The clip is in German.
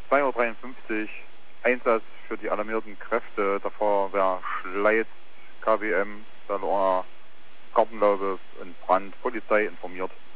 2:53 Uhr, Einsatz für die alarmierten Kräfte der Feuerwehr Schleiz, KWM, Salona, Gartenlaube und Brand, Polizei informiert.